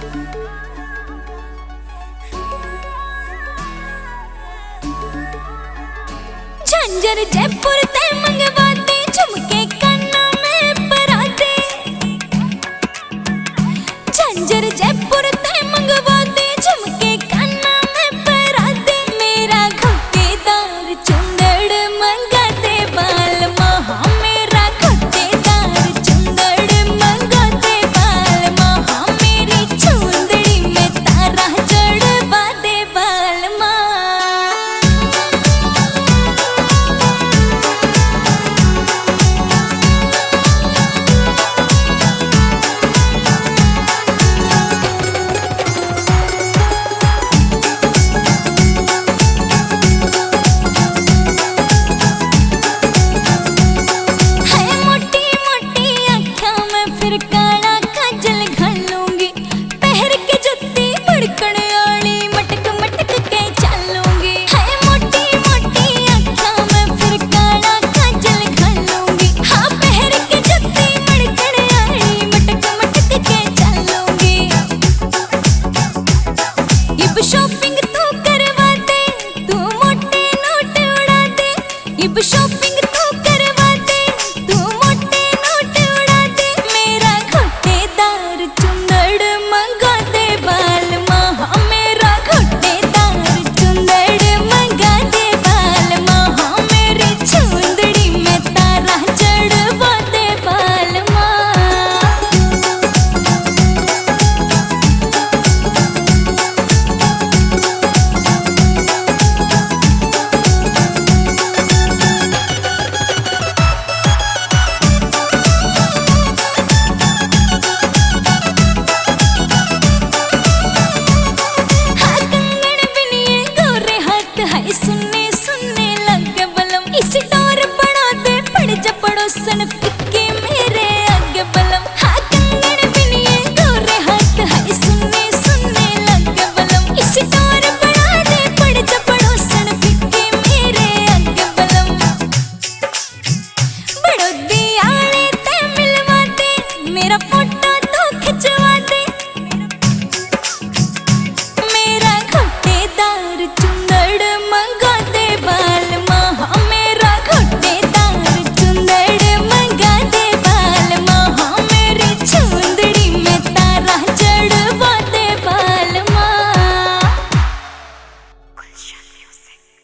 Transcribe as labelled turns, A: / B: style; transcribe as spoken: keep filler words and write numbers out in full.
A: झंझर जयपुर ते मंगवाते झुमके काना में पराते। झंझर जयपुर ते मंगवाते झुमके काना में पराते। मेरा घुट्टेदार चुंदड़ मंगाते बाल महा। मेरा घुट्टेदार चुंदड़ मंगाते बाल महा। मेरी चुंदड़ी में तारा चढ़वा दे बाल माँ। शॉपिंग तू करवा दे, तू मोटे नोट उड़ा दे। इब शॉपिंग तू करवा दे, तू मोटे नोट उड़ा दे। मेरा घुट्टेदार चुंदड़ मंगा दे बाल महा। मेरा घुट्टेदार चुंदड़ मंगा दे बाल महा। मेरी चुंदड़ी में तारा चढ़वा दे बाल माँ। सुनने सुनने लग बलम। इस डोर बड़ा दे पड़ जा पड़ोसन।